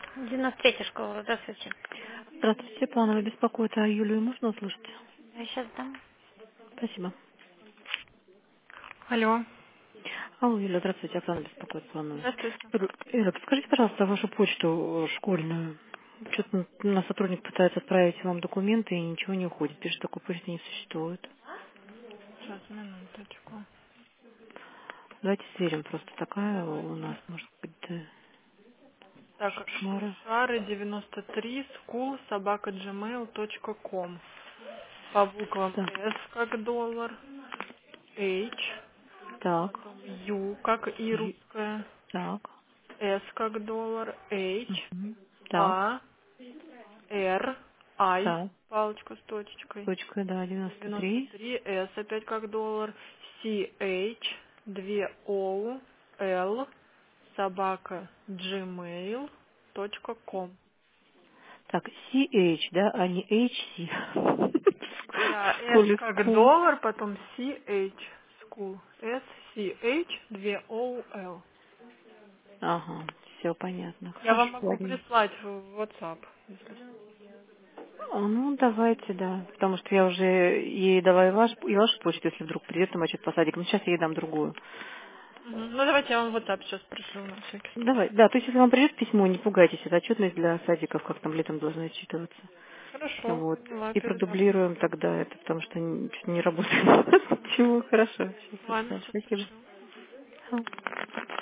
93-я школа, здравствуйте. Здравствуйте, Планова беспокоит, а Юлию можно услышать? Я сейчас дам. Спасибо. Алло. Алло, Юля, здравствуйте, Оксана беспокоит Планова. Здравствуйте. Ира, подскажите, пожалуйста, вашу почту школьную. Что-то наш сотрудник пытается отправить вам документы и ничего не уходит. Пишет, такой почты не существует. Сейчас, минуточку. Давайте сверим, просто такая у нас, может быть, Так, шмара. шары 93 school собака gmail.com. По буквам Так, S как доллар, H, так, потом U как и русская, так, S как доллар, H, мгм, так, A, R, I, так, палочка с точечкой. точка, да, 93. 93, S опять как доллар, CH, 2 O, L, собака gmail.com. Так, CH, да, а не HC. Да, S School is как cool. доллар, потом CH, school. S, CH, 2 O, L. Ага, все понятно. Я вам Хорошо, могу ладно. прислать в WhatsApp, если что. Ну, давайте, да. Потому что я уже ей дала и вашу почту, если вдруг придет на отчет по садикам. Сейчас я ей дам другую. Мгм. Ну, давайте я вам в WhatsApp сейчас пришлю на всякий случай. Давай, да, то есть если вам придет письмо, не пугайтесь, это отчетность для садиков, как там летом должны отчитываться. Хорошо, Вот. поняла, И передам. продублируем тогда это, потому что что-то не работает. Чего, хорошо. Ладно, Сейчас, сейчас спасибо. пришлю. Ага.